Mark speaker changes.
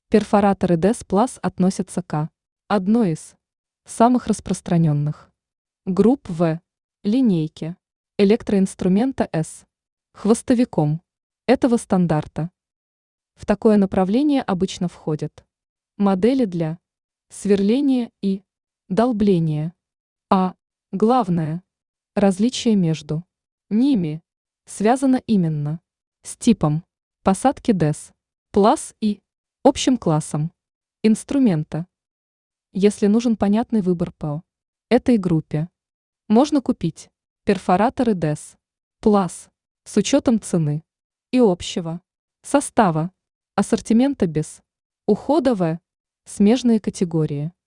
Speaker 1: Перфораторы DES Plus относятся к одной из самых распространенных групп В линейки электроинструмента S хвостовиком этого стандарта. В такое направление обычно входят модели для сверления и долбления. А главное, различие между ними связано именно с типом посадки DES Plus и общим классом инструмента. Если нужен понятный выбор по этой группе, можно купить перфораторы DES Plus с учетом цены и общего состава, ассортимента без ухода в смежные категории.